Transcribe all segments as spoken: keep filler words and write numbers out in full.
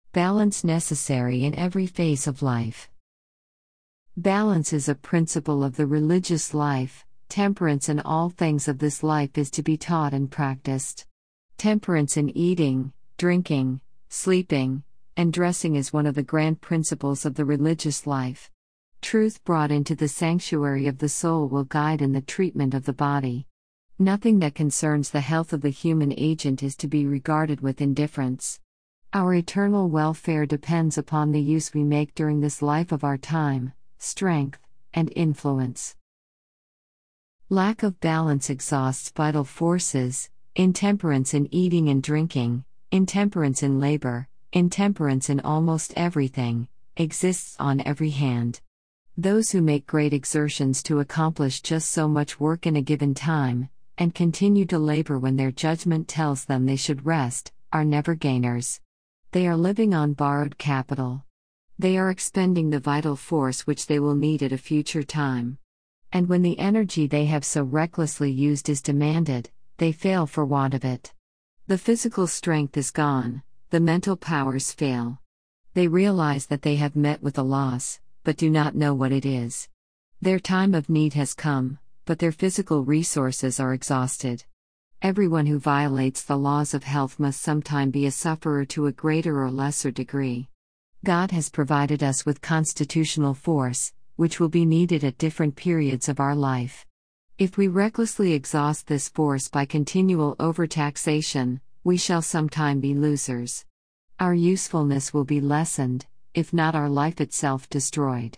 Balance necessary in every phase of life. Balance is a principle of the religious life. Temperance in all things of this life is to be taught and practiced. Temperance in eating, drinking, sleeping, and dressing is one of the grand principles of the religious life. Truth brought into the sanctuary of the soul will guide in the treatment of the body. Nothing that concerns the health of the human agent is to be regarded with indifference. Our eternal welfare depends upon the use we make during this life of our time, strength, and influence. Lack of balance exhausts vital forces. Intemperance in eating and drinking, intemperance in labor, intemperance in almost everything, exists on every hand. Those who make great exertions to accomplish just so much work in a given time, and continue to labor when their judgment tells them they should rest, are never gainers. They are living on borrowed capital. They are expending the vital force which they will need at a future time. And when the energy they have so recklessly used is demanded, they fail for want of it. The physical strength is gone, the mental powers fail. They realize that they have met with a loss, but do not know what it is. Their time of need has come, but their physical resources are exhausted. Everyone who violates the laws of health must sometime be a sufferer to a greater or lesser degree. God has provided us with constitutional force, which will be needed at different periods of our life. If we recklessly exhaust this force by continual overtaxation, we shall sometime be losers. Our usefulness will be lessened, if not our life itself destroyed.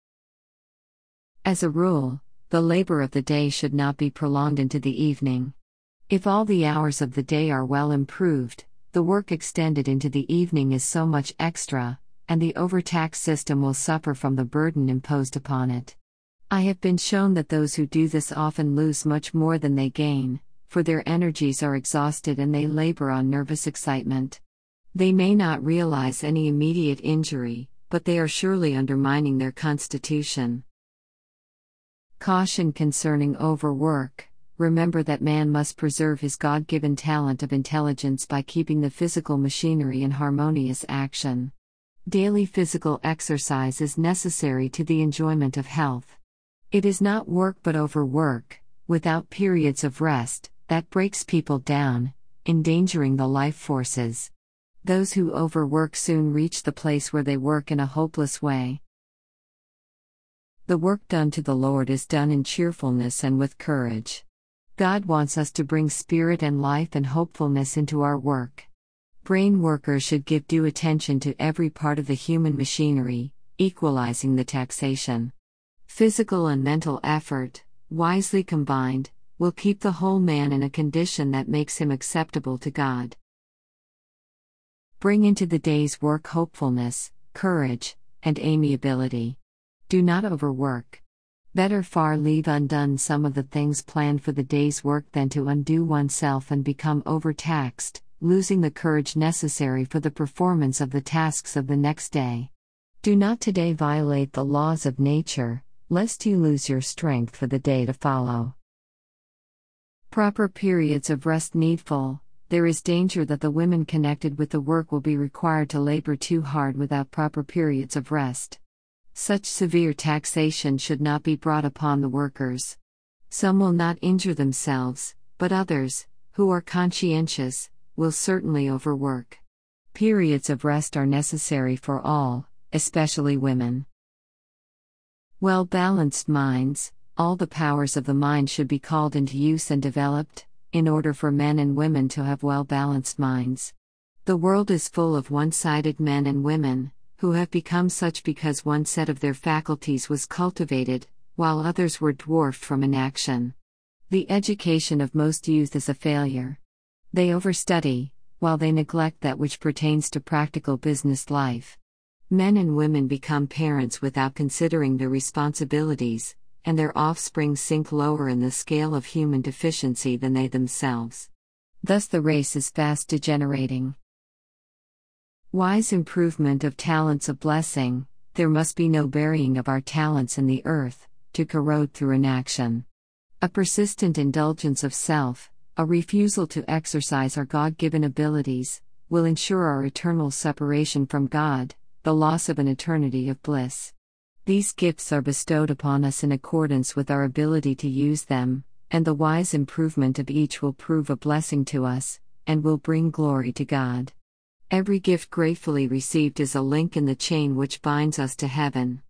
As a rule, the labor of the day should not be prolonged into the evening. If all the hours of the day are well improved, the work extended into the evening is so much extra, and the overtaxed system will suffer from the burden imposed upon it. I have been shown that those who do this often lose much more than they gain, for their energies are exhausted and they labor on nervous excitement. They may not realize any immediate injury, but they are surely undermining their constitution. Caution concerning overwork. Remember that man must preserve his God-given talent of intelligence by keeping the physical machinery in harmonious action. Daily physical exercise is necessary to the enjoyment of health. It is not work but overwork, without periods of rest, that breaks people down, endangering the life forces. Those who overwork soon reach the place where they work in a hopeless way. The work done to the Lord is done in cheerfulness and with courage. God wants us to bring spirit and life and hopefulness into our work. Brain workers should give due attention to every part of the human machinery, equalizing the taxation. Physical and mental effort, wisely combined, will keep the whole man in a condition that makes him acceptable to God. Bring into the day's work hopefulness, courage, and amiability. Do not overwork. Better far leave undone some of the things planned for the day's work than to undo oneself and become overtaxed, losing the courage necessary for the performance of the tasks of the next day. Do not today violate the laws of nature, lest you lose your strength for the day to follow. Proper periods of rest needful. There is danger that the women connected with the work will be required to labor too hard without proper periods of rest. Such severe taxation should not be brought upon the workers. Some will not injure themselves, but others, who are conscientious, will certainly overwork. Periods of rest are necessary for all, especially women. Well-balanced minds. All the powers of the mind should be called into use and developed, in order for men and women to have well-balanced minds. The world is full of one-sided men and women, who have become such because one set of their faculties was cultivated, while others were dwarfed from inaction. The education of most youth is a failure. They overstudy, while they neglect that which pertains to practical business life. Men and women become parents without considering their responsibilities, and their offspring sink lower in the scale of human deficiency than they themselves. Thus the race is fast degenerating. Wise improvement of talents a blessing. There must be no burying of our talents in the earth, to corrode through inaction. A persistent indulgence of self, a refusal to exercise our God-given abilities, will ensure our eternal separation from God, the loss of an eternity of bliss. These gifts are bestowed upon us in accordance with our ability to use them, and the wise improvement of each will prove a blessing to us, and will bring glory to God. Every gift gratefully received is a link in the chain which binds us to heaven.